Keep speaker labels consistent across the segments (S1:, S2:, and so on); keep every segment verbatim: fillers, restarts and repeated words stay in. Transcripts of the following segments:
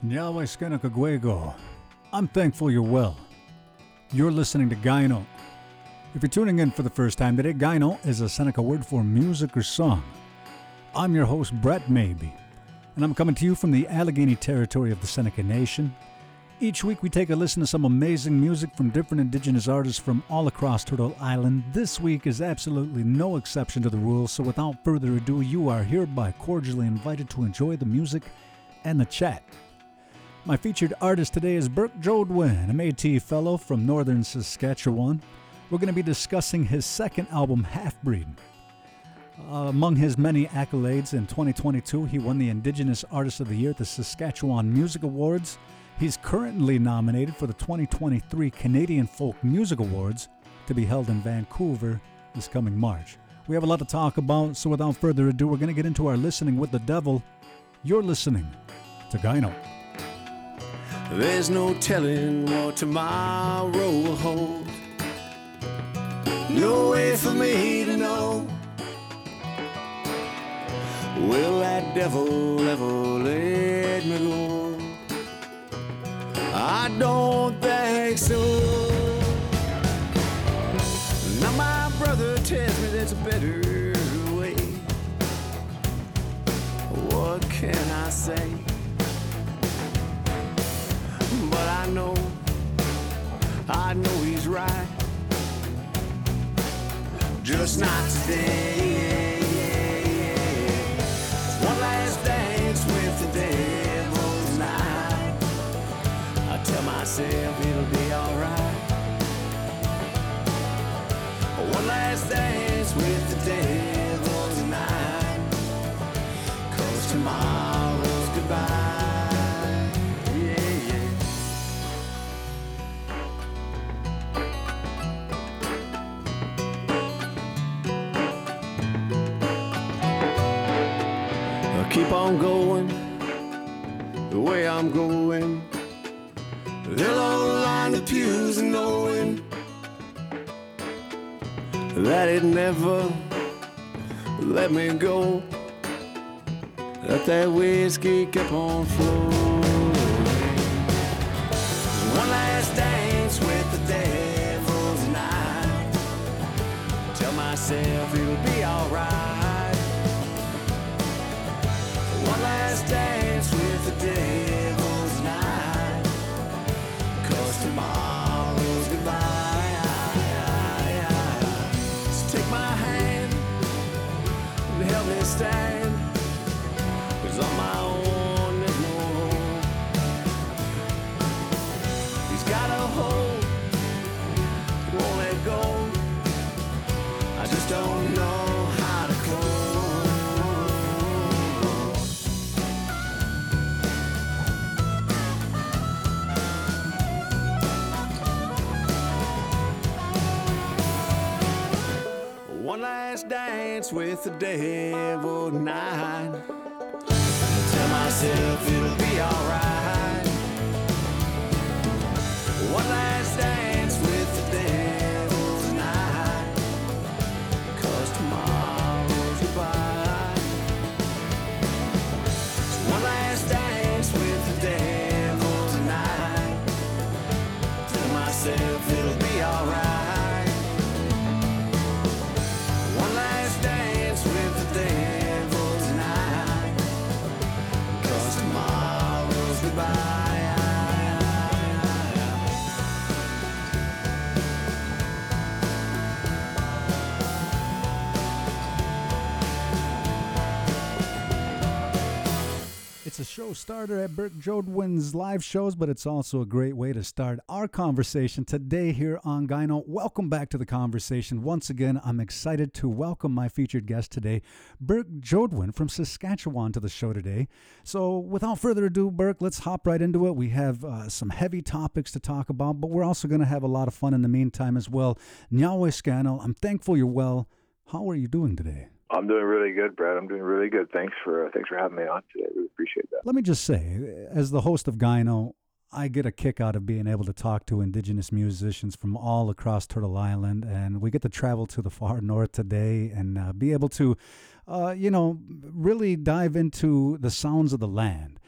S1: Nyawai Skanakagwego. I'm thankful you're well. You're listening to Gyno. If you're tuning in for the first time today, Gyno is a Seneca word for music or song. I'm your host, Brett Maybe, and I'm coming to you from the Allegheny territory of the Seneca Nation. Each week we take a listen to some amazing music from different indigenous artists from all across Turtle Island. This week is absolutely no exception to the rule, so without further ado, you are hereby cordially invited to enjoy the music and the chat. My featured artist today is Burke Jodwin, a Métis fellow from northern Saskatchewan. We're going to be discussing his second album, Half Breed. Uh, among his many accolades, in twenty twenty-two, he won the Indigenous Artist of the Year at the Saskatchewan Music Awards. He's currently nominated for the twenty twenty-three Canadian Folk Music Awards to be held in Vancouver this coming March. We have a lot to talk about, so without further ado, we're going to get into our Listening with the Devil. You're listening to Gyno.
S2: There's no telling what tomorrow will hold. No way for me to know. Will that devil ever let me go? I don't think so. Now my brother tells me there's a better way. What can I say? But I know, I know he's right. Just not today. One last dance with the devil's night. I tell myself it'll be alright. One last dance with the devil's night. 'Cause tomorrow's goodbye. Keep on going the way I'm going. They'll all line the pews and knowing that it never let me go. That that whiskey kept on flowing. One last dance with the devil's night. Tell myself it'll be alright. One last dance with the devil's night. 'Cause tomorrow's goodbye. So take my hand and help me stand. 'Cause on my own there's no hope. He's got a hold, he won't let go. I just don't know how to close. One last dance with the devil tonight. Tell myself it'll be alright. One last dance with the devil tonight. 'Cause tomorrow's goodbye. One last dance with the devil tonight. Tell myself it'll be alright.
S1: It's a show starter at Burke Jodwin's live shows, but it's also a great way to start our conversation today here on Gyno. Welcome back to the conversation. Once again, I'm excited to welcome my featured guest today, Burke Jodwin from Saskatchewan, to the show today. So without further ado, Burke, let's hop right into it. We have uh, some heavy topics to talk about, but we're also going to have a lot of fun in the meantime as well. Nyawai Skanal, I'm thankful you're well. How are you doing today?
S3: I'm doing really good, Brad. I'm doing really good. Thanks for uh, thanks for having me on today. I really appreciate that.
S1: Let me just say, as the host of Gyno, I get a kick out of being able to talk to Indigenous musicians from all across Turtle Island, and we get to travel to the far north today and uh, be able to, uh, you know, really dive into the sounds of the land.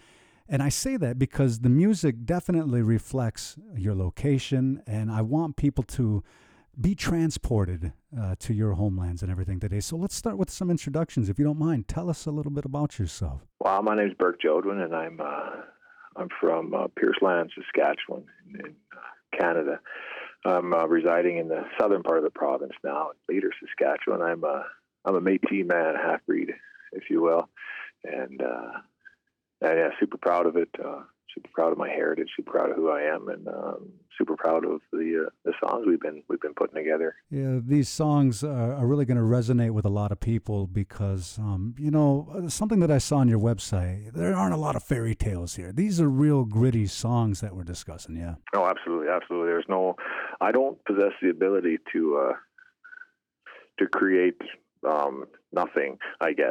S1: And I say that because the music definitely reflects your location, and I want people to be transported uh, to your homelands and everything today. So let's start with some introductions, if you don't mind. Tell us a little bit about yourself.
S3: Well, my name's Burke Jodwin, and I'm uh, I'm from uh, Pierceland, Saskatchewan, in, in uh, Canada. I'm uh, residing in the southern part of the province now, in Leader, Saskatchewan. I'm a I'm a Métis man, half breed, if you will, and uh, and yeah, super proud of it. Uh, super proud of my heritage. Super proud of who I am, and um, super proud of the uh, the songs we've been we've been putting together.
S1: Yeah, these songs are, are really going to resonate with a lot of people because, um, you know, something that I saw on your website, there aren't a lot of fairy tales here. These are real gritty songs that we're discussing, yeah.
S3: Oh, absolutely, absolutely. There's no, I don't possess the ability to uh, to create um, nothing, I guess,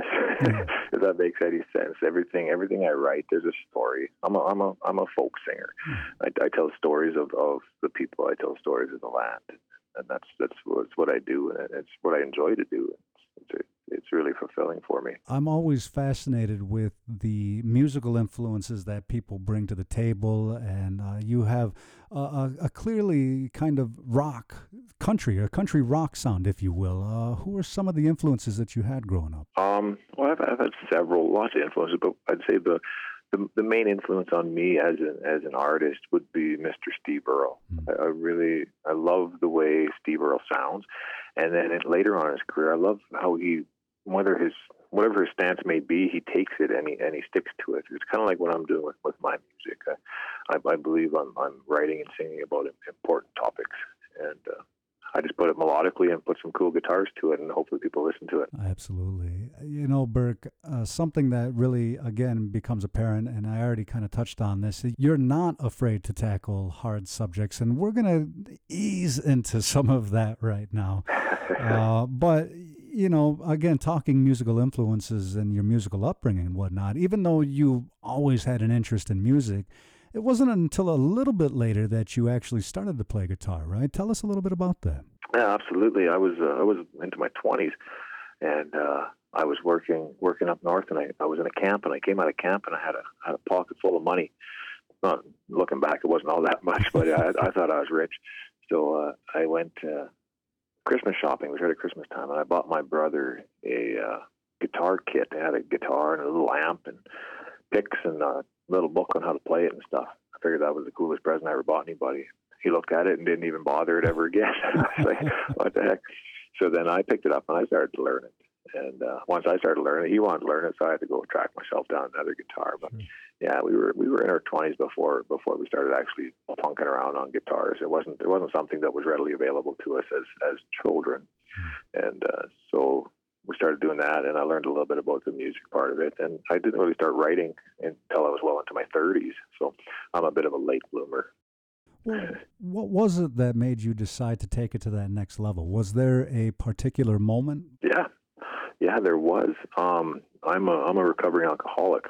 S3: if that makes any sense. Everything, everything I write, there's a story. I'm a, I'm a, I'm a folk singer. I, I tell stories of, of the people. I tell stories of the land, and that's that's what, what I do, and it's what I enjoy to do. It's, it's, it's really fulfilling for me.
S1: I'm always fascinated with the musical influences that people bring to the table, and uh, you have a, a, a clearly kind of rock country, a country rock sound, if you will. Uh, who are some of the influences that you had growing up?
S3: Um, well, I've, I've had several, lots of influences, but I'd say the the, the main influence on me as an as an artist would be Mister Steve Earle. Mm. I, I really I love the way Steve Earle sounds, and then it, later on in his career, I love how he, whether his whatever his stance may be, he takes it and he and he sticks to it. It's kind of like what I'm doing with, with my music. I, I, I believe I'm I'm writing and singing about important topics, and uh, I just put it melodically and put some cool guitars to it, and hopefully people listen to it.
S1: Absolutely. You know, Burke, uh, something that really, again, becomes apparent, and I already kind of touched on this, you're not afraid to tackle hard subjects, and we're going to ease into some of that right now. Uh, but, you know, again, talking musical influences and your musical upbringing and whatnot, even though you always had an interest in music, it wasn't until a little bit later that you actually started to play guitar, right? Tell us a little bit about that.
S3: Yeah, absolutely. I was uh, I was into my twenties, and uh, I was working working up north, and I, I was in a camp, and I came out of camp, and I had a had a pocket full of money. Not looking back, it wasn't all that much, but I, I thought I was rich. So uh, I went uh, Christmas shopping. It was right at Christmas time, and I bought my brother a uh, guitar kit. They had a guitar and a little amp and picks and a little book on how to play it and stuff. I figured that was the coolest present I ever bought anybody. He looked at it and didn't even bother it ever again. I was like, what the heck? So then I picked it up and I started to learn it. And uh, once I started learning it, he wanted to learn it, so I had to go track myself down another guitar. But mm. yeah, we were we were in our twenties before before we started actually punking around on guitars. It wasn't it wasn't something that was readily available to us as as children, mm. and uh, so we started doing that. And I learned a little bit about the music part of it. And I didn't really start writing until I was well into my thirties. So I'm a bit of a late bloomer.
S1: Well, what was it that made you decide to take it to that next level? Was there a particular moment?
S3: Yeah. Yeah, there was. Um, I'm a I'm a recovering alcoholic.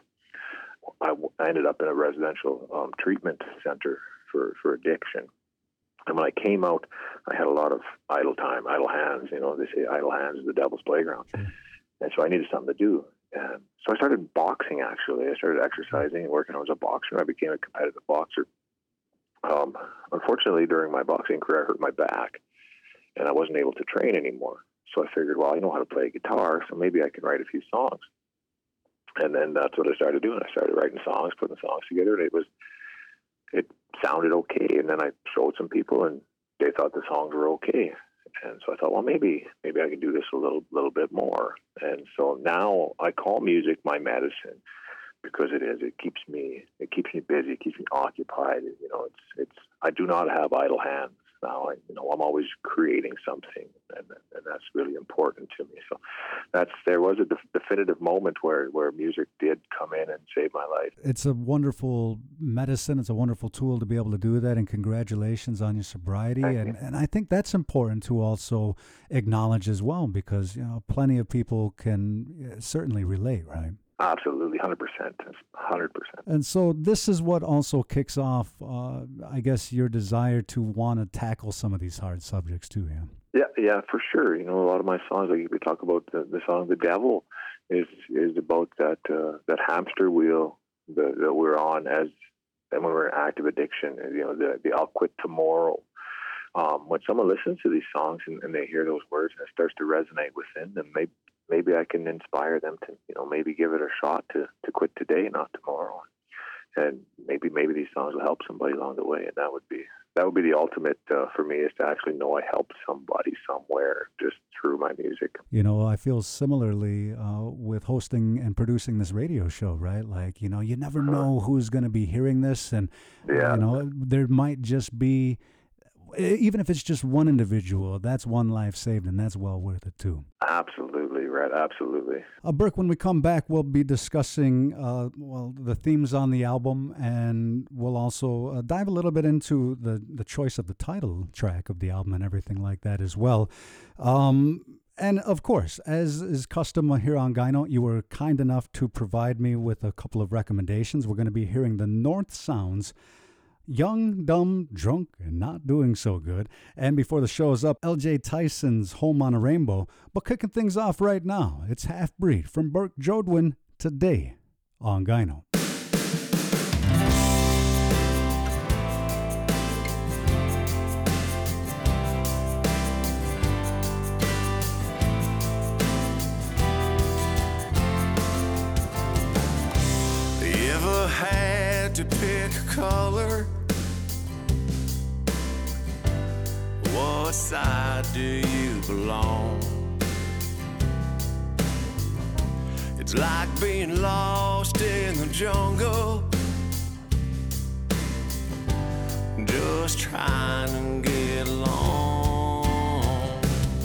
S3: I, I ended up in a residential um, treatment center for, for addiction. And when I came out, I had a lot of idle time, idle hands. You know, they say idle hands is the devil's playground. Mm. And so I needed something to do. And so I started boxing, actually. I started exercising and working as a boxer. I became a competitive boxer. Um, unfortunately, during my boxing career, I hurt my back, and I wasn't able to train anymore. So I figured, well, I know how to play guitar, so maybe I can write a few songs. And then that's what I started doing. I started writing songs, putting songs together, and it was, it sounded okay. And then I showed some people, and they thought the songs were okay. And so I thought, well, maybe maybe I can do this a little little bit more. And so now I call music my medicine, because it is. It keeps me it keeps me busy. It keeps me occupied. You know, it's it's. I do not have idle hands now. I, you know, I'm always creating something, and and that's really important to me. So that's there was a def- definitive moment where, where music did come in and save my life.
S1: It's a wonderful medicine. It's a wonderful tool to be able to do that, and congratulations on your sobriety.
S3: Thank
S1: and
S3: you.
S1: and I think that's important to also acknowledge as well, because, you know, plenty of people can certainly relate, right?
S3: Absolutely, one hundred percent. one hundred percent.
S1: And so this is what also kicks off, uh, I guess, your desire to want to tackle some of these hard subjects too, yeah?
S3: Yeah, yeah, for sure. You know, a lot of my songs, like we talk about the, the song "The Devil," is is about that uh, that hamster wheel the, that we're on as and when we're in active addiction. You know, the the I'll quit tomorrow. Um, when someone listens to these songs and, and they hear those words and it starts to resonate within them, maybe maybe I can inspire them to, you know, maybe give it a shot to, to quit today, not tomorrow. And maybe maybe these songs will help somebody along the way, and that would be that would be the ultimate uh, for me, is to actually know I helped somebody somewhere just through my music.
S1: You know, I feel similarly uh, with hosting and producing this radio show, right? Like, you know, you never know who's going to be hearing this, and
S3: Yeah.
S1: you know, there might just be, even if it's just one individual, that's one life saved, and that's well worth it too.
S3: Absolutely, right, absolutely.
S1: Uh, Burke, when we come back, we'll be discussing uh, well the themes on the album, and we'll also uh, dive a little bit into the, the choice of the title track of the album and everything like that as well. Um, and of course, as is custom here on Gyno, you were kind enough to provide me with a couple of recommendations. We're going to be hearing the North Sounds, Young, Dumb, Drunk, and Not Doing So Good. And before the show is up, L J Tyson's Home on a Rainbow. But kicking things off right now, it's Half Breed from Burke Jodwin today on Gyno.
S2: You ever had to pick a color? What side do you belong? It's like being lost in the jungle, just trying to get along.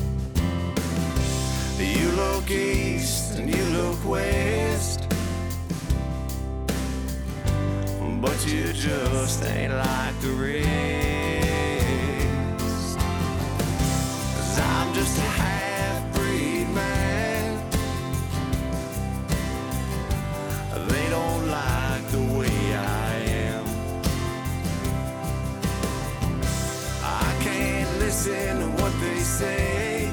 S2: You look east and you look west, but you just ain't like the rest. 'Cause I'm just a half-breed man. They don't like the way I am. I can't listen to what they say,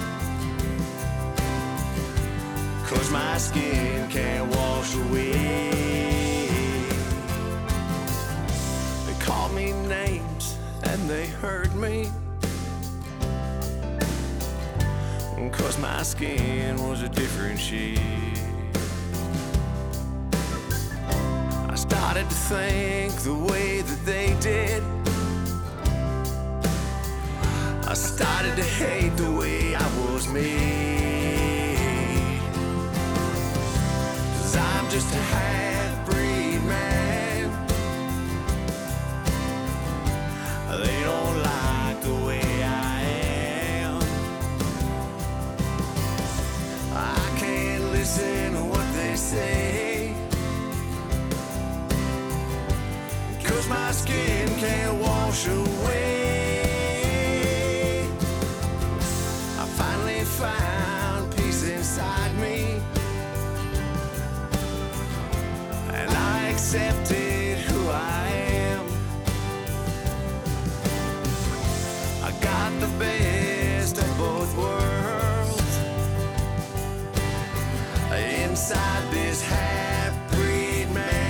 S2: 'cause my skin can't wash away. Call me names and they hurt me, 'cause my skin was a different shade. I started to think the way that they did. I started to hate the way I was made. 'Cause I'm just a half-breed man. They don't like the way I am. I can't listen to what they say, 'cause my skin can't wash away. I finally found peace inside me, and I accepted who I am. I got the best of both worlds inside this half-breed man.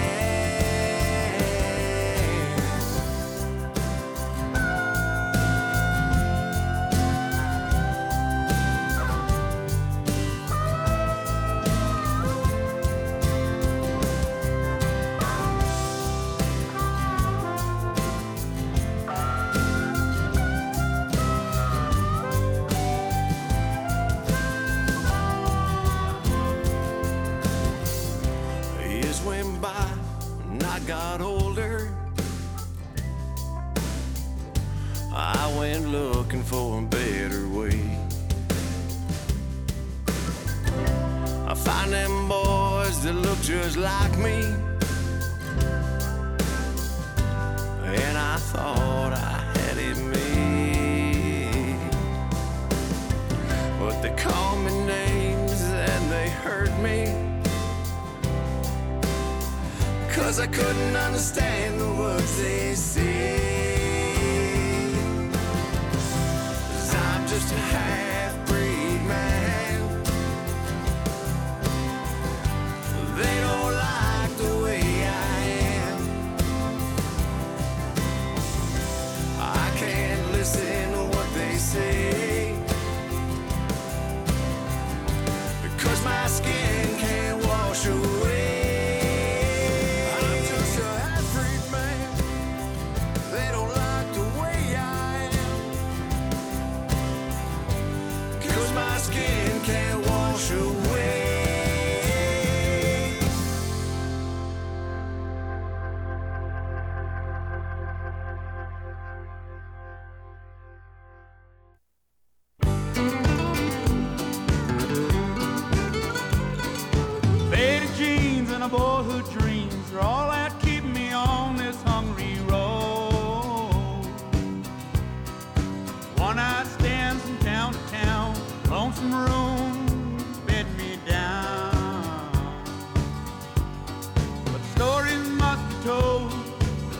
S2: Got older, I went looking for a better way. I find them boys that look just like me, and I thought I had it made. But they call me names and they hurt me, 'cause I couldn't understand the words they say. 'Cause I'm just a half-breed man. They don't like the way I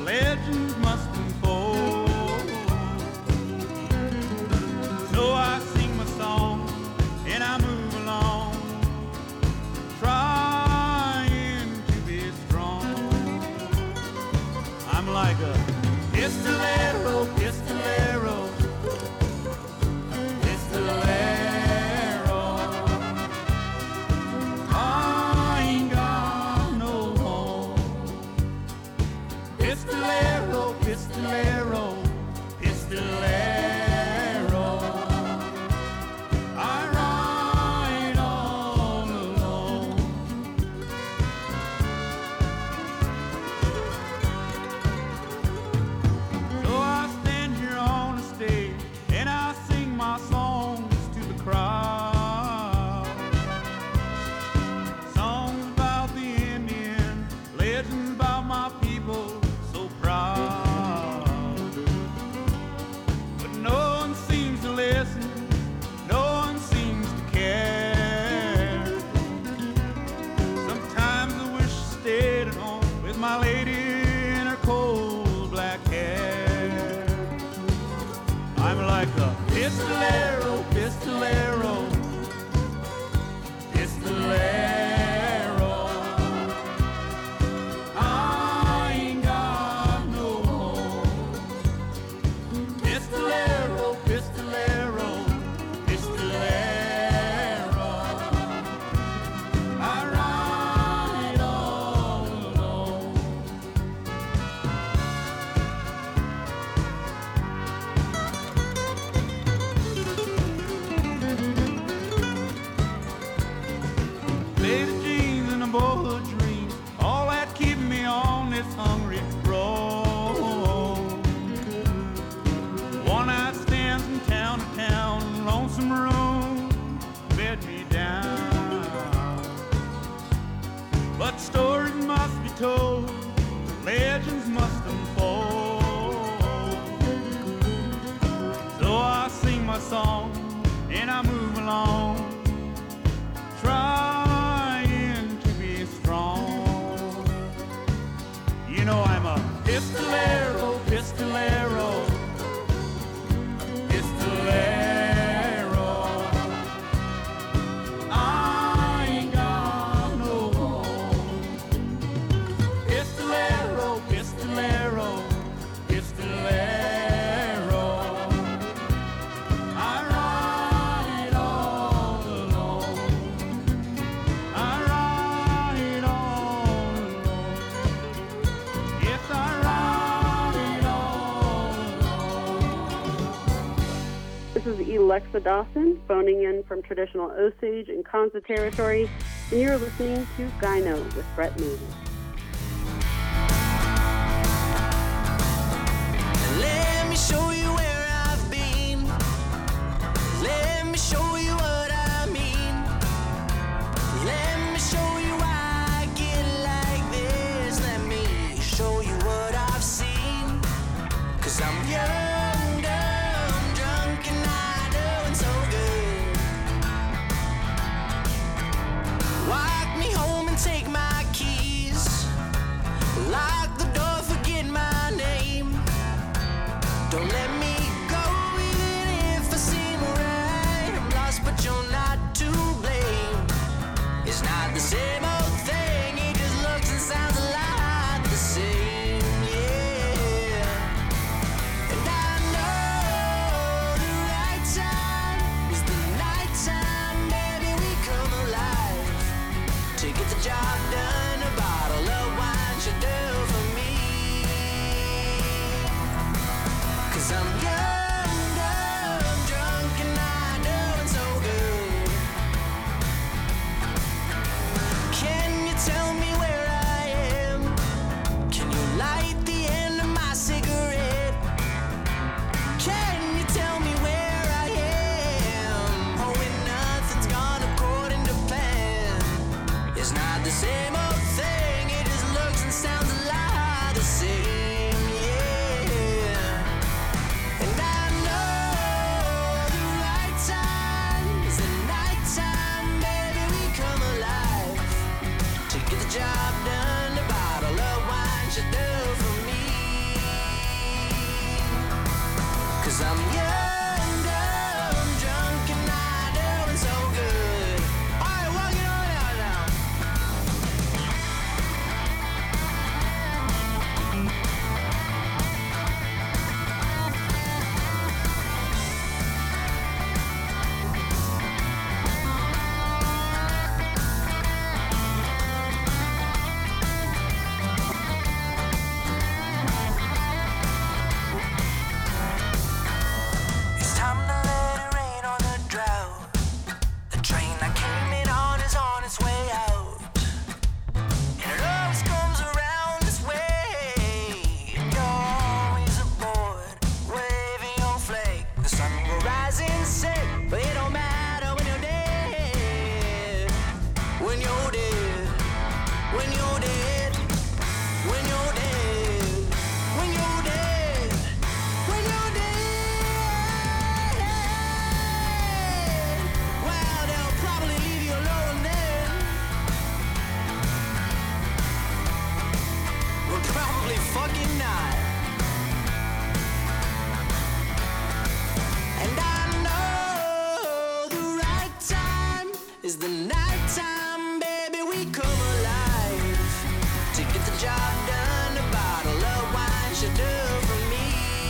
S4: legends must unfold. So I sing my song and I move along, trying to be strong. I'm like a pistolero, pistolero, pistolero. I ain't got no home. Pistolero, pistolero, pistolero. I ride all alone. So I stand here on the stage and I sing my songs to the crowd. Songs about the Indian, legends about my people so proud. But no one seems to listen, no one seems to care. Sometimes I wish I stayed at home with my lady in her cold black hair. I'm like a pistolero, pistolero, pistolero. I ain't got no home. Pistolero, pistolero, pistolero. I ride all alone. Lady jeans and a boyhood dream, all that keep me on this hungry road. One night stands from town to town, lonesome room, bed me down. But stories must be told, legends must unfold. So I sing my song and I move along, trying to be strong. You know I'm a pistolero, pistolero, pistolero. I ain't got no home. Pistolero, pistolero, pistolero. I ride all alone. I ride all alone. Yes, I ride all alone.
S5: This is Alexa Dawson, phoning in from traditional Osage and Kansa territory, and you're listening to Gyno with Brett Moody.
S6: Let me show you where I've been. Let me show you what I mean. Let me show you why I get like this. Let me show you what I've seen. Cause I'm young, dumb, drunk, and not doing so good. Walk me home and take my keys. fucking night. And I know the right time is the night time, baby, we come alive. To get the job done, a bottle of wine should do for me.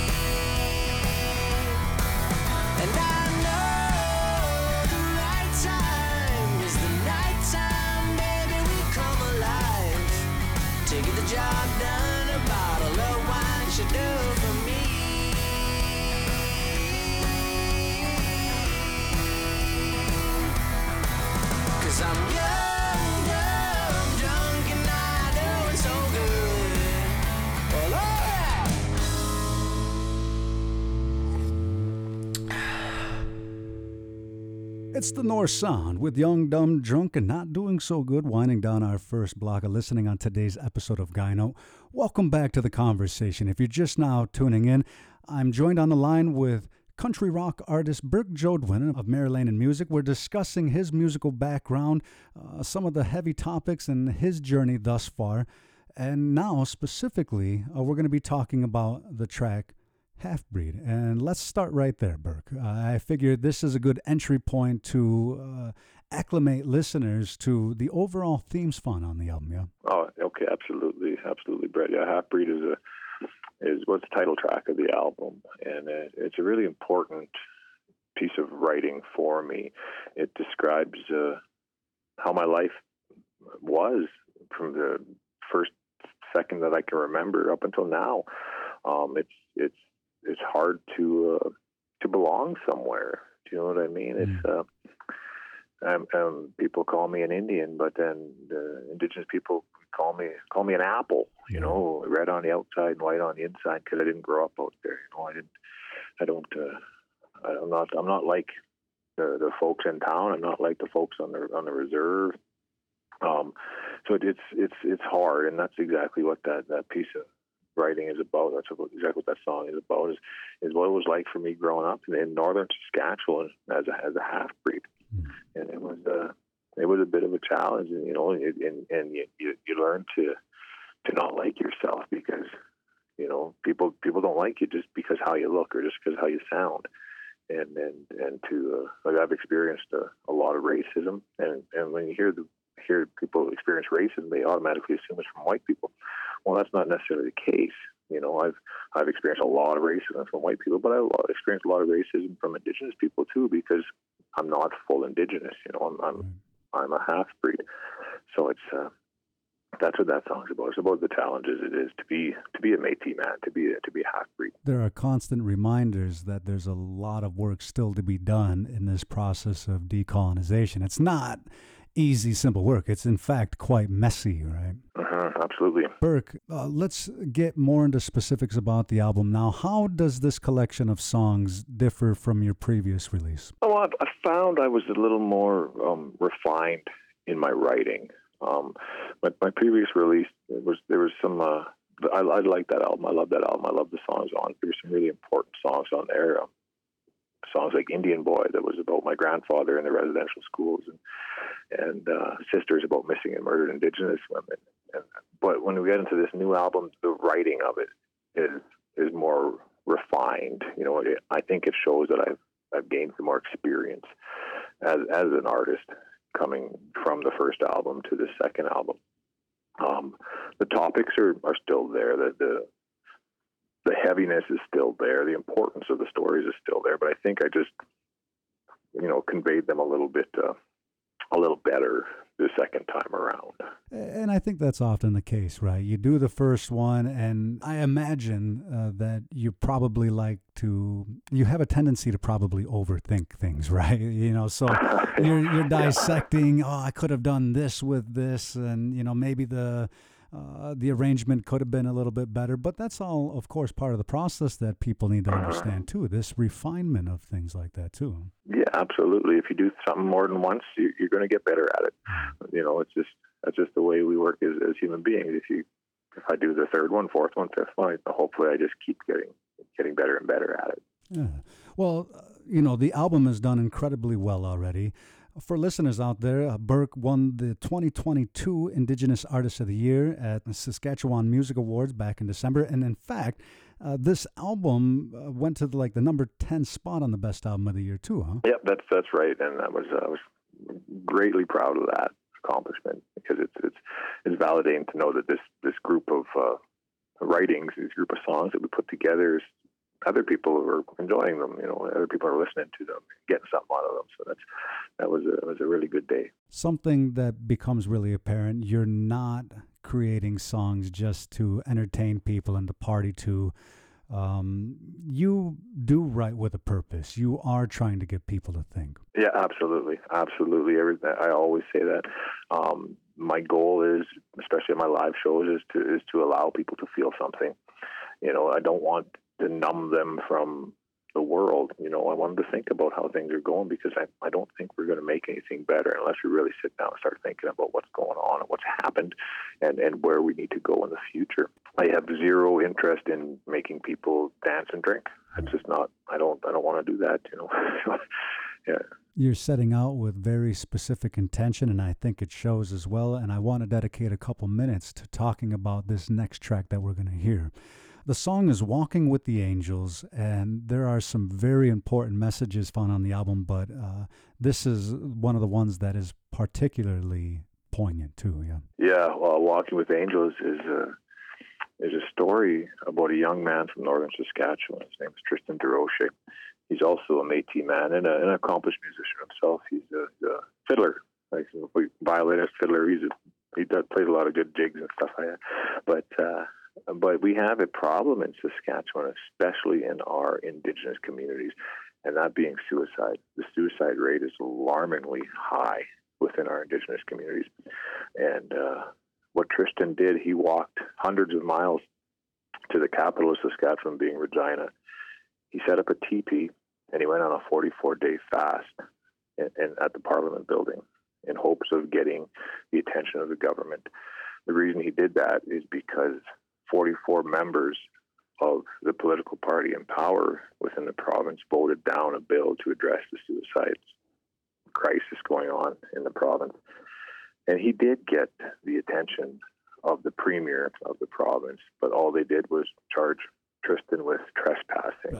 S6: And I know the right time is the night time, baby, we come alive. To get the job done, a bottle of wine should do for me. Cause I'm young, dumb, drunk, and not doing so good. Well, alright.
S1: It's the North Sound with Young, Dumb, Drunk, and Not Doing So Good, winding down our first block of listening on today's episode of Gyno. Welcome back to the conversation. If you're just now tuning in, I'm joined on the line with country rock artist Burke Jodwin of Mary Lane and Music. We're discussing his musical background, uh, some of the heavy topics and his journey thus far. And now, specifically, uh, we're going to be talking about the track Half-Breed. And let's start right there, Burke. Uh, I figured this is a good entry point to uh, acclimate listeners to the overall themes fun on the album, yeah?
S3: Oh, okay, absolutely, absolutely, Brett. Yeah, Half-Breed is a is what's the title track of the album, and it, it's a really important piece of writing for me. It describes uh, how my life was from the first second that I can remember up until now. Um, it's it's it's hard to uh, to belong somewhere. Do you know what I mean? Mm. It's uh, um, um, people call me an Indian, but then the indigenous people call me call me an apple. You know, red on the outside and white on the inside, because I didn't grow up out there. You know, I didn't. I don't. Uh, I'm not. I'm not like the the folks in town. I'm not like the folks on the on the reserve. Um, so it, it's it's it's hard, and that's exactly what that, that piece of writing is about. That's what, exactly what that song is about. Is is what it was like for me growing up in, in northern Saskatchewan as a as a half breed, mm. and it was uh, it was a bit of a challenge, and you know, and and, and you, you you learn to. to not like yourself, because you know people people don't like you just because how you look or just because how you sound, and and and to uh, like I've experienced a, a lot of racism, and and when you hear the hear people experience racism, they automatically assume it's from white people. Well, that's not necessarily the case. You know, I've I've experienced a lot of racism from white people, but I've experienced a lot of racism from Indigenous people too, because I'm not full Indigenous. You know, I'm I'm, I'm a half breed, so it's. Uh, That's what that song's about. It's about the challenges it is to be to be a Métis man, to be a, to be a half breed.
S1: There are constant reminders that there's a lot of work still to be done in this process of decolonization. It's not easy, simple work. It's in fact quite messy, right?
S3: Uh-huh, absolutely.
S1: Burke, uh, let's get more into specifics about the album now. How does this collection of songs differ from your previous release?
S3: Oh, I, I found I was a little more um, refined in my writing. Um, my, my previous release, there was there was some. Uh, I, I like that album. I love that album. I love the songs on it. There were some really important songs on there. Um, songs like Indian Boy, that was about my grandfather in the residential schools, and and uh, Sisters, about missing and murdered Indigenous women. And, but when we get into this new album, the writing of it is is more refined. You know, it, I think it shows that I've I've gained some more experience as as an artist, coming from the first album to the second album. Um, the topics are, are still there. The, the the heaviness is still there. The importance of the stories is still there. But I think I just, you know, conveyed them a little bit, uh, a little better the second time around.
S1: And I think that's often the case, right? You do the first one, and I imagine uh, that you probably like to, you have a tendency to probably overthink things, right? You know, so you're, you're dissecting, yeah. oh, I could have done this with this, and, you know, maybe the, uh, the arrangement could have been a little bit better, but that's all, of course, part of the process that people need to understand too, this refinement of things like that too.
S3: Yeah, absolutely. If you do something more than once, you, you're going to get better at it. You know, it's just, that's just the way we work as, as human beings. If you, if I do the third one, fourth one, fifth one, hopefully I just keep getting, getting better and better at it.
S1: Yeah. Well, uh, you know, the album has done incredibly well already. For listeners out there, uh, Burke won the twenty twenty-two Indigenous Artist of the Year at the Saskatchewan Music Awards back in December. And in fact, uh, this album uh, went to the, like the number ten spot on the Best Album of the Year too, huh?
S3: Yep, that's that's right. And I was I was greatly proud of that accomplishment because it's it's it's validating to know that this this group of uh, writings, this group of songs that we put together, is other people are enjoying them. You know, other people are listening to them, getting something out of them. So that's that was a was a really good day.
S1: Something that becomes really apparent: you're not creating songs just to entertain people and to party to. Um, you do write with a purpose. You are trying to get people to think.
S3: Yeah, absolutely, absolutely. Everything. I always say that. Um, my goal is, especially at my live shows, is to is to allow people to feel something. You know, I don't want to numb them from the world. You know, I want them to think about how things are going because I, I don't think we're going to make anything better unless we really sit down and start thinking about what's going on and what's happened and, and where we need to go in the future. I have zero interest in making people dance and drink. It's just not, I don't, I don't want to do that, you know. Yeah.
S1: You're setting out with very specific intention, and I think it shows as well. And I want to dedicate a couple minutes to talking about this next track that we're going to hear. The song is Walking with the Angels, and there are some very important messages found on the album, but uh, this is one of the ones that is particularly poignant too, yeah? Yeah,
S3: well, Walking with Angels is a, is a story about a young man from northern Saskatchewan. His name is Tristan Durocher. He's also a Métis man and a, an accomplished musician himself. He's a, a fiddler, like a violinist, fiddler. He's a, he does, plays a lot of good jigs and stuff like that. But... Uh, But we have a problem in Saskatchewan, especially in our Indigenous communities, and that being suicide. The suicide rate is alarmingly high within our Indigenous communities. And uh, what Tristan did, he walked hundreds of miles to the capital of Saskatchewan, being Regina. He set up a teepee, and he went on a forty-four day fast in, in, at the Parliament building in hopes of getting the attention of the government. The reason he did that is because forty-four members of the political party in power within the province voted down a bill to address the suicide crisis going on in the province. And he did get the attention of the premier of the province, but all they did was charge Tristan with trespassing.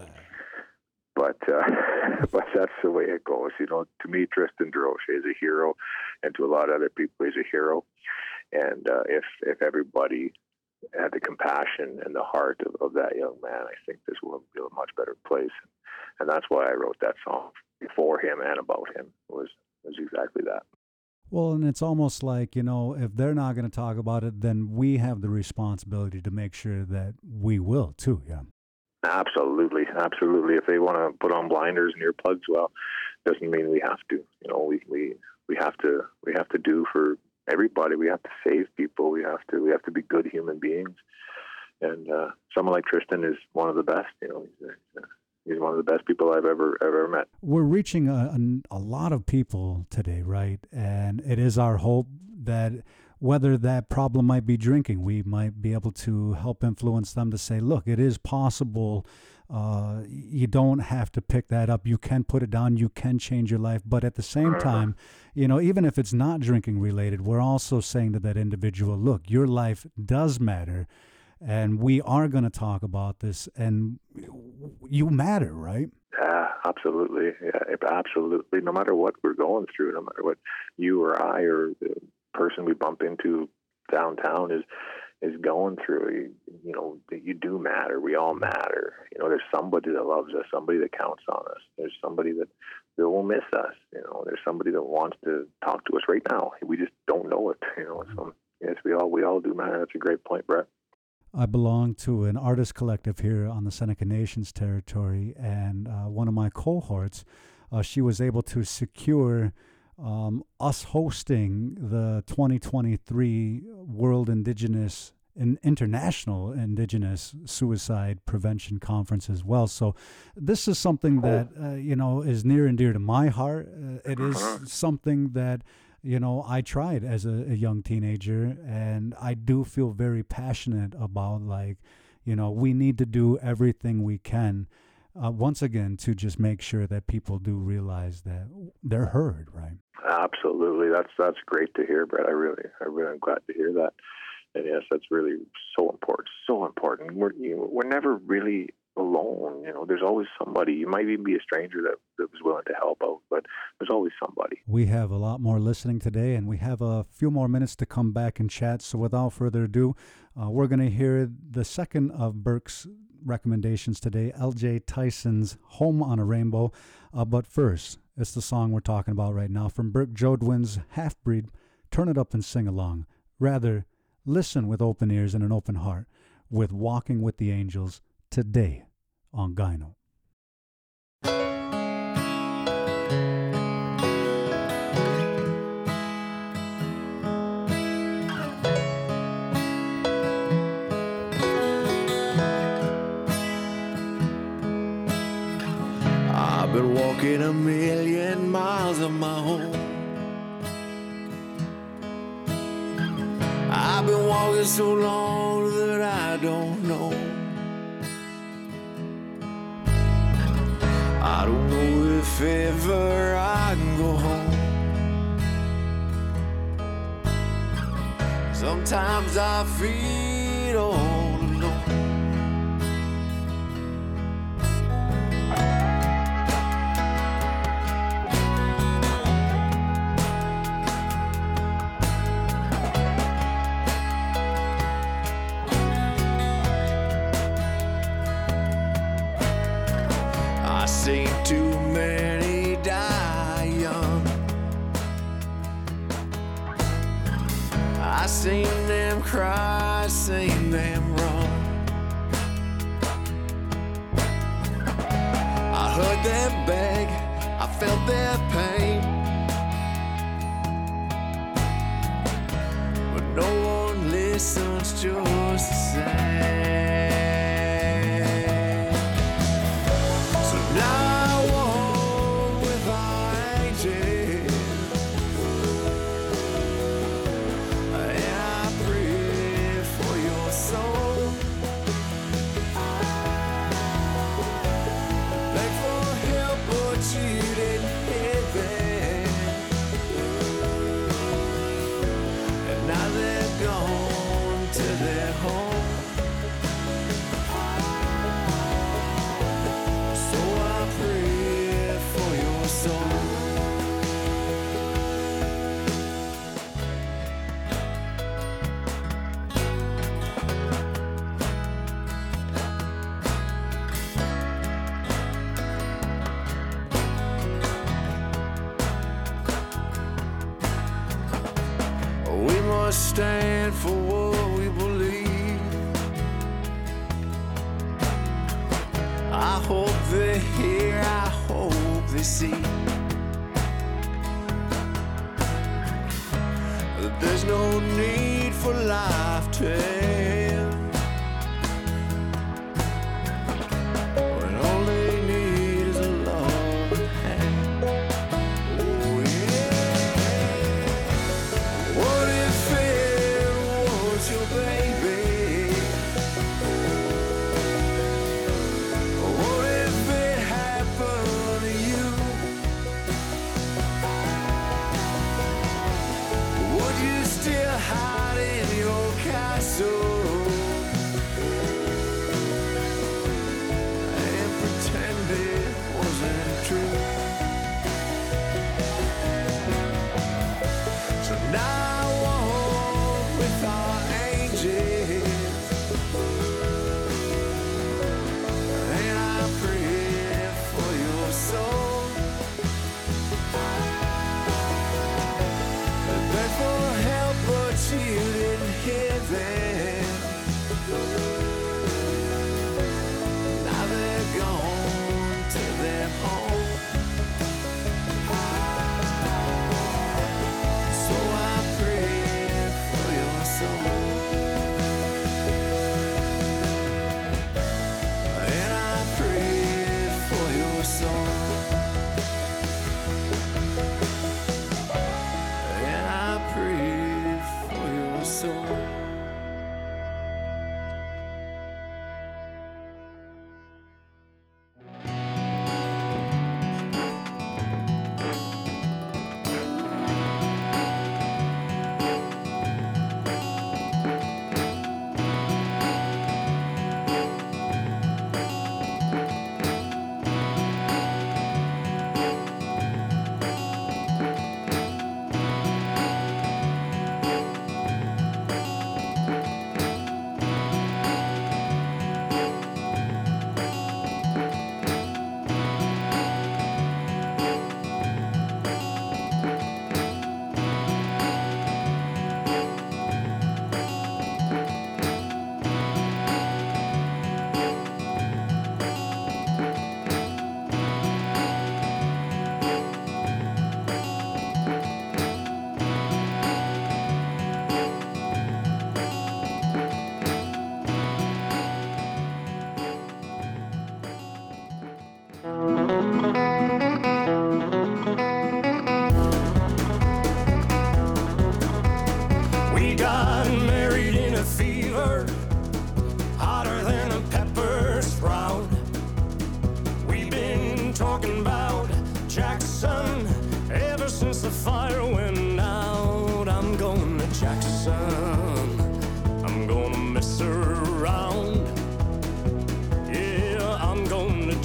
S3: But uh, but that's the way it goes. You know, to me, Tristan Durocher is a hero, and to a lot of other people, he's a hero. And uh, if if everybody had the compassion and the heart of, of that young man, I think this will be a much better place. And that's why I wrote that song for him and about him, was was exactly that.
S1: Well, and it's almost like, you know, if they're not going to talk about it, then we have the responsibility to make sure that we will too, yeah.
S3: Absolutely, absolutely. If they want to put on blinders and earplugs, well, doesn't mean we have to. You know, we, we, we have to we have to do for everybody. We have to save people. We have to we have to be good human beings. And uh, someone like Tristan is one of the best. You know, he's, uh, he's one of the best people I've ever ever met.
S1: We're reaching a, a, a lot of people today, right? And it is our hope that whether that problem might be drinking, we might be able to help influence them to say, look, it is possible. Uh, you don't have to pick that up. You can put it down. You can change your life. But at the same time, you know, even if it's not drinking related, we're also saying to that individual, look, your life does matter. And we are going to talk about this. And you matter, right?
S3: Yeah, absolutely. Yeah, absolutely. No matter what we're going through, no matter what you or I or the person we bump into downtown is is going through, you, you know, you do matter. We all matter. You know, there's somebody that loves us, somebody that counts on us. There's somebody that, that will miss us. You know, there's somebody that wants to talk to us right now. We just don't know it. You know, so yes, we all we all do matter. That's a great point, Brett.
S1: I belong to an artist collective here on the Seneca Nations territory, and uh, one of my cohorts, uh, she was able to secure Um, us hosting the twenty twenty-three World Indigenous and International Indigenous Suicide Prevention Conference as well. So this is something that, uh, you know, is near and dear to my heart. Uh, it is something that, you know, I tried as a, a young teenager, and I do feel very passionate about, like, you know, we need to do everything we can uh, once again, to just make sure that people do realize that they're heard, right?
S3: Absolutely. That's that's great to hear, Brett. I really, I really am glad to hear that. And yes, that's really so important, so important. We're, you know, we're never really alone. You know, there's always somebody. You might even be a stranger that, that was willing to help out, but there's always somebody.
S1: We have a lot more listening today, and we have a few more minutes to come back and chat. So without further ado, uh, we're going to hear the second of Burke's recommendations today, L J Tyson's Home on a Rainbow. Uh, but first, it's the song we're talking about right now from Burke Jodwin's Half-Breed, Turn It Up and Sing Along. Rather, listen with open ears and an open heart with Walking with the Angels today on Gyno.
S2: I've been walking a million miles of my own. I've been walking so long that I don't know. I don't know if ever I can go home. Sometimes I feel all alone. I seen too many die young. I seen them cry, seen them run. I heard them beg, I felt their pain, but no one listens just the same. Stand for what we believe. I hope they hear, I hope they see that there's no need for life to end, when all they need is a loving hand. Oh yeah. What if it was your baby? What if it happened to you? Would you still hide in your castle?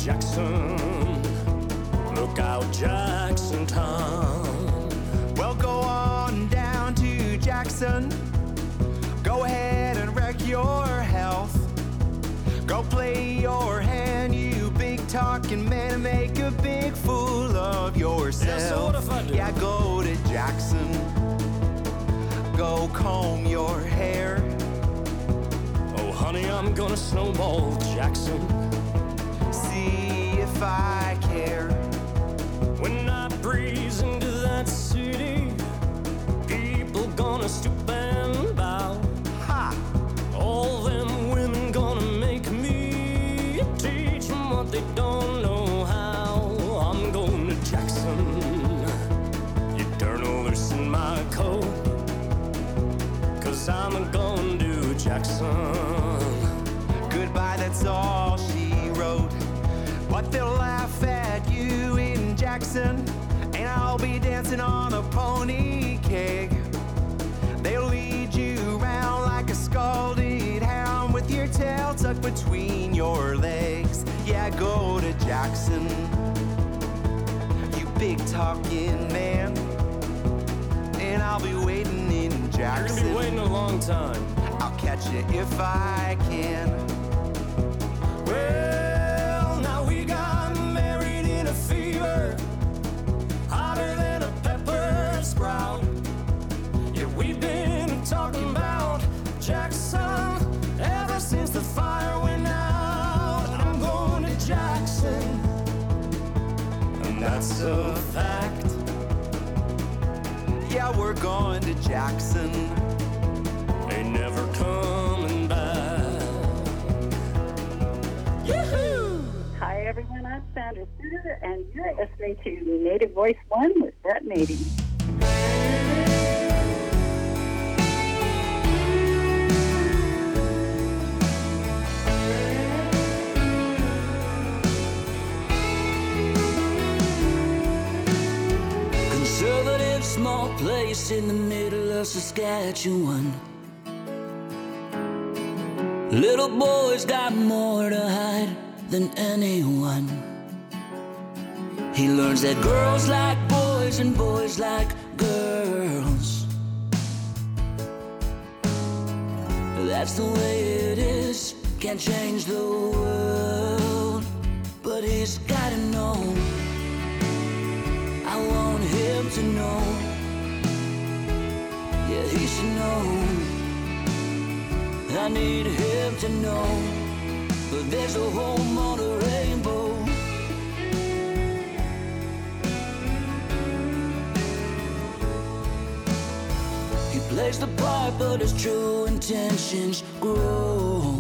S6: Jackson. Look out, Jackson Town.
S7: Well, go on down to Jackson. Go ahead and wreck your health. Go play your hand, you big talking man, and make a big fool of yourself.
S6: Yeah, so what if I do?
S7: Yeah, go to Jackson. Go comb your hair.
S6: Oh, honey, I'm gonna snowball Jackson.
S7: See if I care.
S6: When I breeze into that city, people gonna stoop and bow.
S7: Ha!
S6: All them women gonna make me teach them what they don't know how. I'm going to Jackson. You darn well loosen my coat, 'cause I'm going to Jackson.
S7: Goodbye, that's all she wrote. But they'll laugh at you in Jackson, and I'll be dancing on a pony keg. They'll lead you around like a scalded hound with your tail tucked between your legs. Yeah, go to Jackson, you big talking man, and I'll be waiting in Jackson.
S6: You're gonna be waiting a long time.
S7: I'll catch you if I can.
S6: Well, now we got married in a fever, hotter than a pepper sprout. Yeah, we've been talking about Jackson ever since the fire went out. I'm going to Jackson, and that's a fact.
S7: Yeah, we're going to Jackson.
S6: Ain't never coming back. Yoo-hoo!
S5: Hi, everyone. I'm Sandra Suter, and you're listening to Native Voice One with Brett Mady.
S8: Conservative small place in the middle of Saskatchewan. Little boy's got more to hide than anyone. He learns that girls like boys and boys like girls. That's the way it is, can't change the world. But he's gotta know, I want him to know. Yeah, he should know, I need him to know. But there's a home on a rainbow. He plays the part, but his true intentions grow.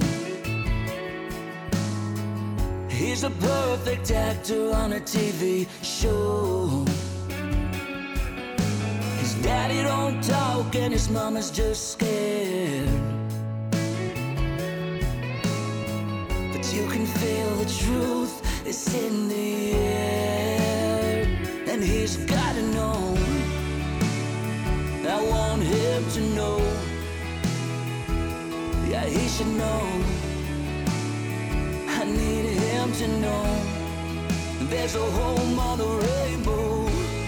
S8: He's a perfect actor on a T V show. His daddy don't talk and his mama's just scared. But you can feel the truth, it's in the air. And he's gotta know, I want him to know. Yeah, he should know, I need him to know. There's a home on the rainbow.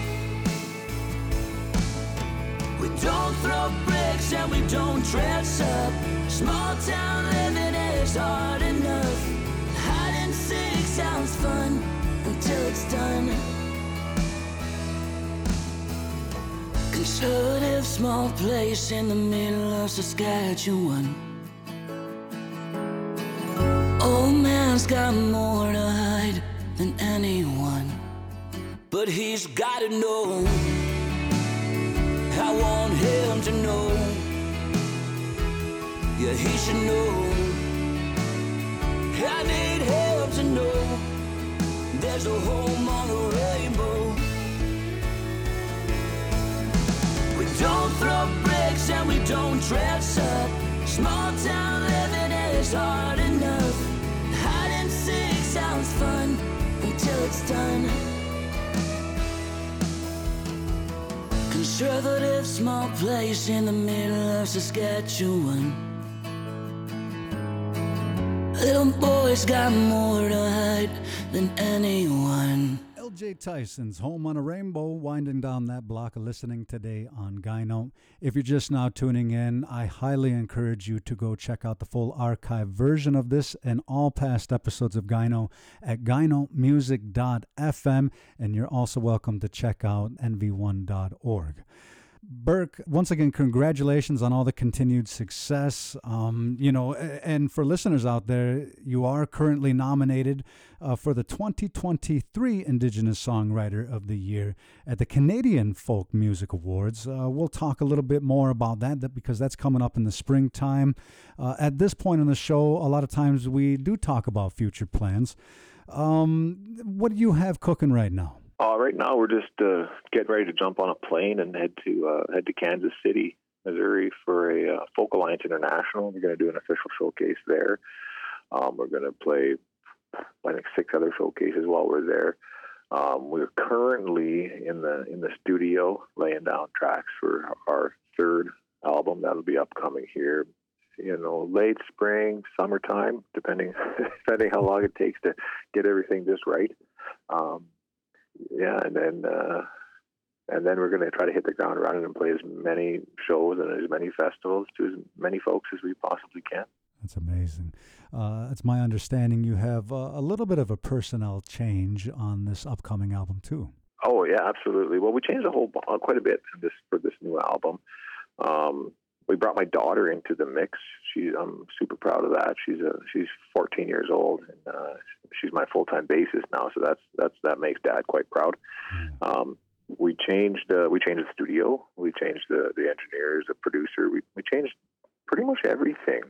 S8: We don't throw bricks and we don't dress up. Small town living is hard enough. Hide and seek sounds fun until it's done. Conservative small place in the middle of Saskatchewan. Old man's got more to hide than anyone. But he's gotta know, I want him to know. Yeah, he should know, I need him to know. There's a home on the rainbow. We don't throw bricks and we don't dress up. Small town living is hard enough. Hide and seek sounds fun until it's done. Conservative small place in the middle of Saskatchewan. Little boy's got more to hide than anyone.
S1: L J Tyson's Home on a Rainbow, winding down that block of listening today on Gyno. If you're just now tuning in, I highly encourage you to go check out the full archive version of this and all past episodes of Gyno at gyno music dot f m, and you're also welcome to check out n v one dot org. Burke, once again, congratulations on all the continued success. Um, you know, and for listeners out there, you are currently nominated uh, for the twenty twenty-three Indigenous Songwriter of the Year at the Canadian Folk Music Awards. Uh, we'll talk a little bit more about that, that because that's coming up in the springtime. Uh, at this point in the show, a lot of times we do talk about future plans. Um, what do you have cooking right now?
S3: Uh, right now, we're just uh, getting ready to jump on a plane and head to uh, head to Kansas City, Missouri, for a uh, Folk Alliance International. We're going to do an official showcase there. Um, we're going to play, I think, six other showcases while we're there. Um, we're currently in the in the studio laying down tracks for our third album that'll be upcoming here. You know, late spring, summertime, depending depending how long it takes to get everything just right. Um, Yeah, and then uh, and then we're going to try to hit the ground running and play as many shows and as many festivals to as many folks as we possibly can.
S1: That's amazing. Uh, it's my understanding you have uh, a little bit of a personnel change on this upcoming album too.
S3: Oh yeah, absolutely. Well, we changed a whole uh, quite a bit for this for this new album. Um, we brought my daughter into the mix. She, I'm super proud of that. She's a she's fourteen years old, and uh, she's my full time bassist now. So that's that's that makes Dad quite proud. Um, we changed uh, we changed the studio. We changed the the engineers, the producer. We we changed pretty much everything.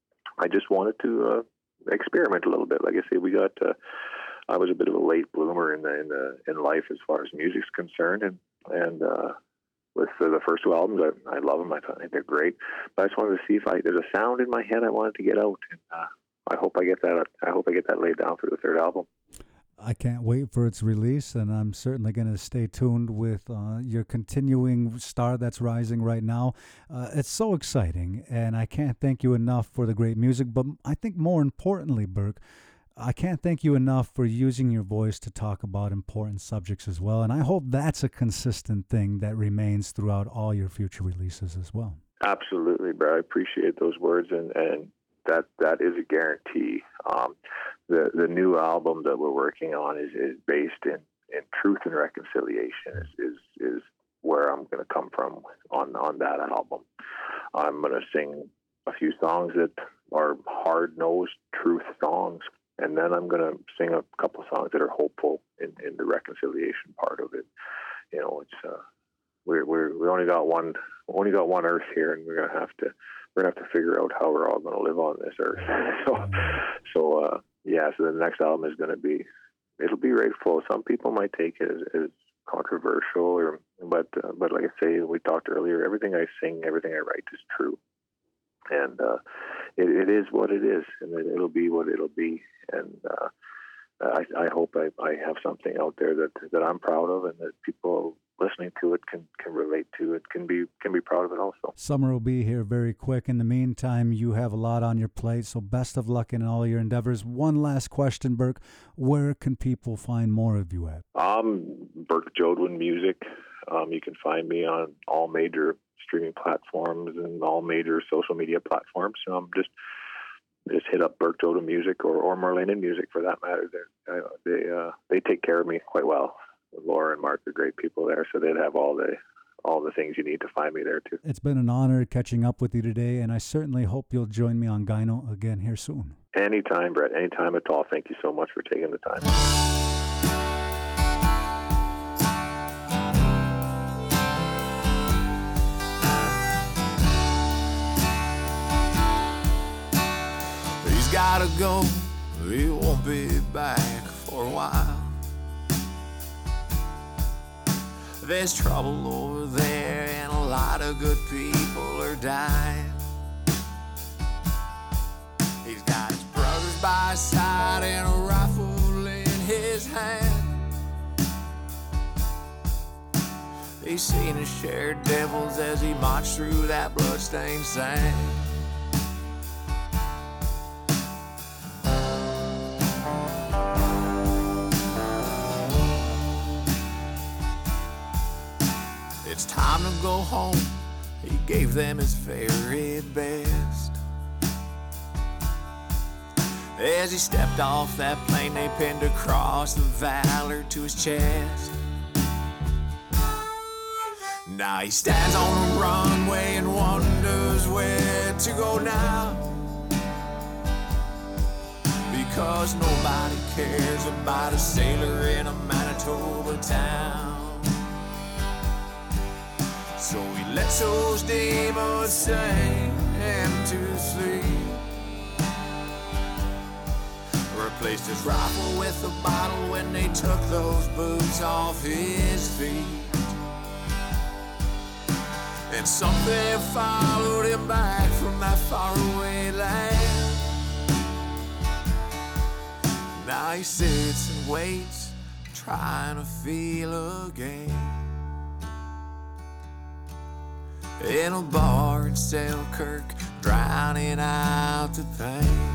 S3: I just wanted to uh, experiment a little bit. Like I say, we got. Uh, I was a bit of a late bloomer in the in the in life as far as music's concerned, and and. Uh, With uh, the first two albums, I, I love them. I think they're great. But I just wanted to see if I there's a sound in my head I wanted to get out. And, uh, I hope I get that. I hope I get that laid down for the third album.
S1: I can't wait for its release, and I'm certainly going to stay tuned with uh, your continuing star that's rising right now. Uh, it's so exciting, and I can't thank you enough for the great music. But I think more importantly, Burke, I can't thank you enough for using your voice to talk about important subjects as well. And I hope that's a consistent thing that remains throughout all your future releases as well.
S3: Absolutely, Brad. I appreciate those words, and, and that that is a guarantee. Um, the the new album that we're working on is, is based in, in truth and reconciliation is, is, is where I'm going to come from on, on that album. I'm going to sing a few songs that are hard-nosed truth songs. And then I'm going to sing a couple of songs that are hopeful in, in the reconciliation part of it. You know, it's uh, we're we're we only got one only got one Earth here, and we're going to have to we're going to have to figure out how we're all going to live on this Earth. so, so uh, yeah. So the next album is going to be it'll be right full. Some people might take it as, as controversial, or but uh, but like I say, we talked earlier. Everything I sing, everything I write is true. And uh, it, it is what it is, and it, it'll be what it'll be. And uh, I, I hope I, I have something out there that that I'm proud of, and that people listening to it can, can relate to it, can be can be proud of it also.
S1: Summer will be here very quick. In the meantime, you have a lot on your plate, so best of luck in all your endeavors. One last question, Burke. Where can people find more of you at?
S3: Um, Burke Jodwin Music. Um, you can find me on all major streaming platforms and all major social media platforms. Um, just just hit up Burke Jodwin Music or, or Marlena Music for that matter. They're, uh, they uh, they take care of me quite well. Laura and Mark are great people there, so they'd have all the all the things you need to find me there too.
S1: It's been an honor catching up with you today, and I certainly hope you'll join me on Gyno again here soon.
S3: Anytime, Brett. Anytime at all. Thank you so much for taking the time.
S7: Gotta go, he won't be back for a while. There's trouble over there, and a lot of good people are dying. He's got his brothers by his side and a rifle in his hand. He's seen his share of devils as he marched through that bloodstained sand.
S2: it's time to go home, he gave them his very best. As he stepped off that plane, they pinned across the valor to his chest. Now he stands on the runway and wonders where to go now, because nobody cares about a sailor in a Manitoba town. So he lets those demons sing him to sleep, replaced his rifle with a bottle when they took those boots off his feet. And something followed him back from that faraway land. Now he sits and waits, trying to feel again, in a bar in Selkirk, drowning out the pain.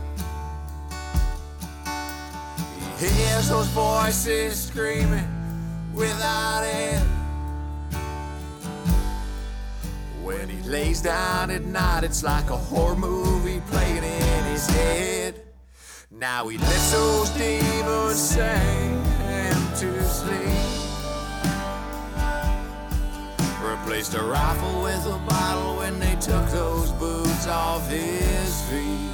S2: He hears those voices screaming without end. When he lays down at night, it's like a horror movie playing in his head. Now he lets those demons sing him to sleep, replaced a rifle with a bottle when they took those boots off his feet.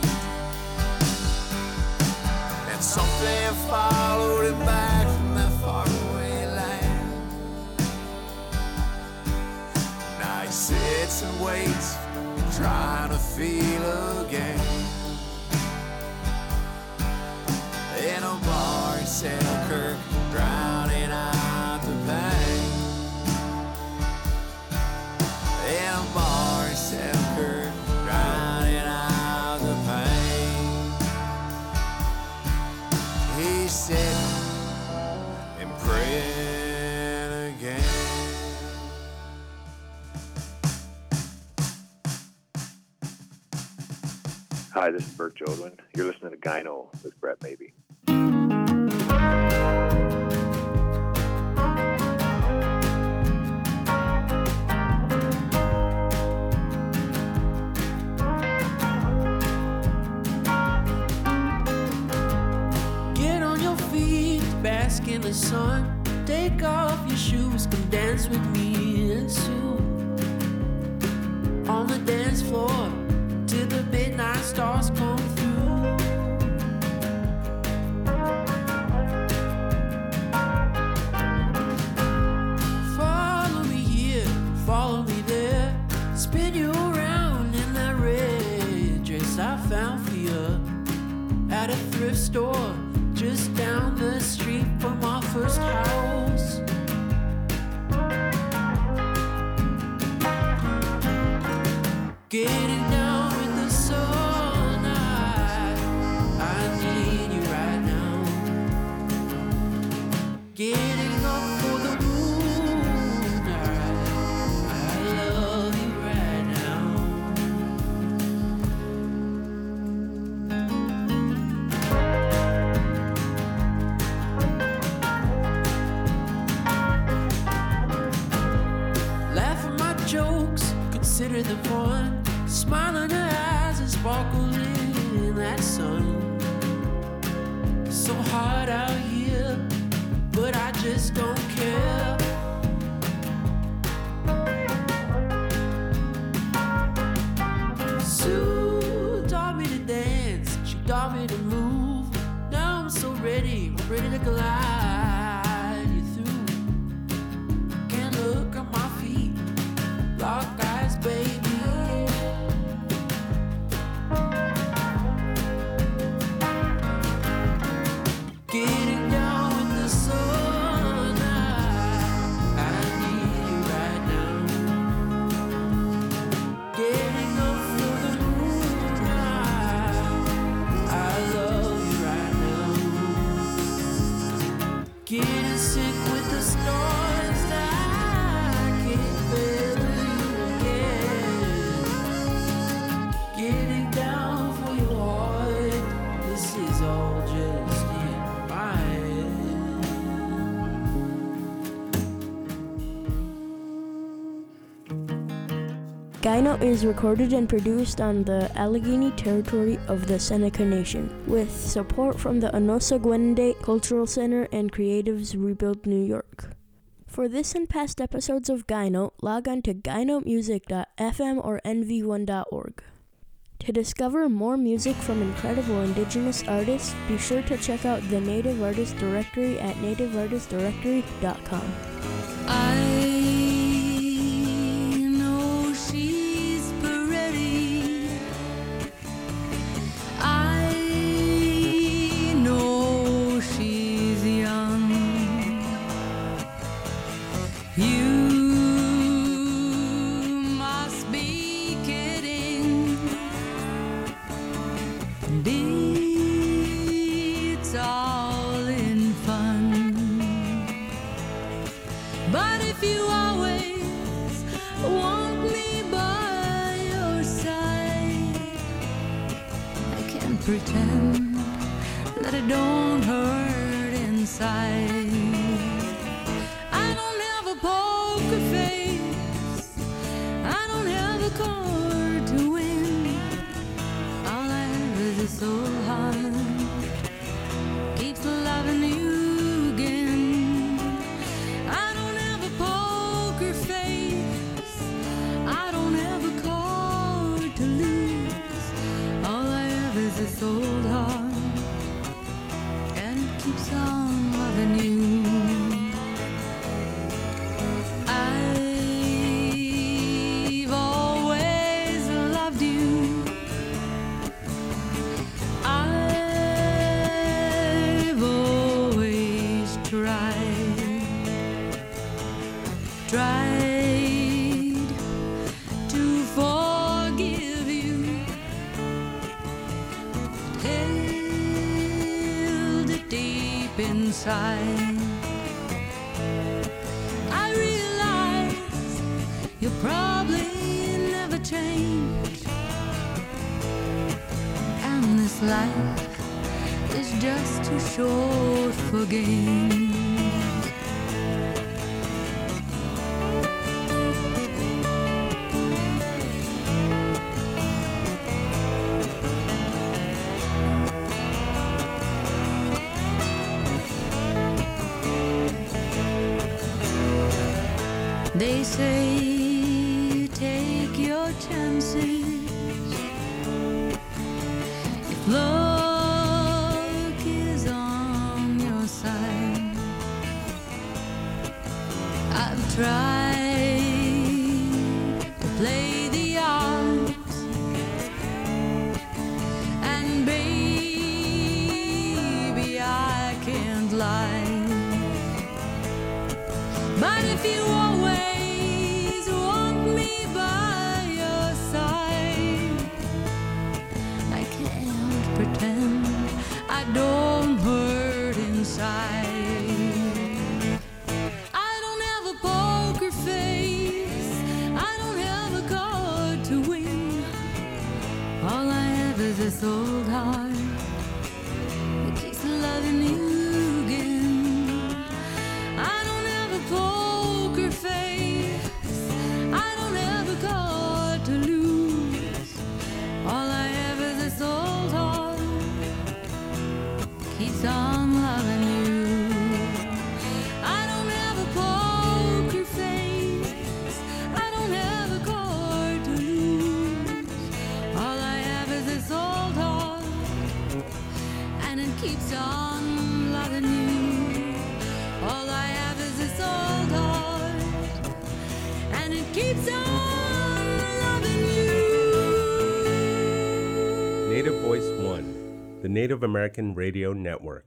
S2: And something followed him back from that faraway land. Now he sits and waits, trying to feel again, in a bar in Selkirk, drowning out the pain. In a bar in Selkirk, drowning out the pain. He's sitting and praying again.
S3: Hi, this is Bert Jodwin. You're listening to Gyno with Brett Maybe.
S9: Get on your feet, bask in the sun. Take off your shoes, come dance with me and Sue. On the dance floor, till the midnight stars come through. Follow me here, follow me there. Spin you around in that red dress I found for you at a thrift store just down the street from our first house. Getting down with the sun, I, I need you right now. Getting up for the moon, I, I love you right now. Laugh at my jokes, consider them fun. Smile in her eyes and sparkle in that sun. So hot out here, but I just don't care. Sue taught me to dance, she taught me to move. Now I'm so ready, ready to glide you through. Can't look at my feet, lock eyes, baby. Getting down with the sun, I, I need you right now. Getting up for the moon, I, I love you right now. Get in sync with the stars, I can't feel you again. Getting down for your heart, this is all just in my head.
S10: Gyno is recorded and produced on the Allegheny territory of the Seneca Nation, with support from the Onosagwende Cultural Center and Creatives Rebuild New York. For this and past episodes of Gyno, log on to gyno music dot f m or n v one dot org. To discover more music from incredible indigenous artists, be sure to check out the Native Artist Directory at native artist directory dot com.
S8: I know she's pretty. I know she's young. You must be kidding. It's all in fun. But if you always want me by your side, I can't pretend that it don't hurt inside. I don't have a poker face, I don't have a card to win. All I have is a soul heart, keeps loving you again. I don't have a poker face, I don't have a card to lose. All I have is a soul heart, and it keeps on loving you. I've always loved you. I've always tried, tried to forgive you, held it deep inside. I realize you'll probably never change, and this life is just too short for games. They say take your chances. If luck is on your side, I've tried to play the odds, and baby, I can't lie. But if you always want me by your side, I can't pretend I don't hurt inside. I don't have a poker face, I don't have a card to win. All I have is this old heart that keeps loving you again. I don't have a poker face, I don't have a card to lose. All I have is this old heart, keeps on loving you. I don't have a poker face, I don't have a card to lose. All I have is this old heart, and it keeps on loving you. All I have is this old heart, and it keeps on loving you.
S11: Native Voice One, the Native American Radio Network.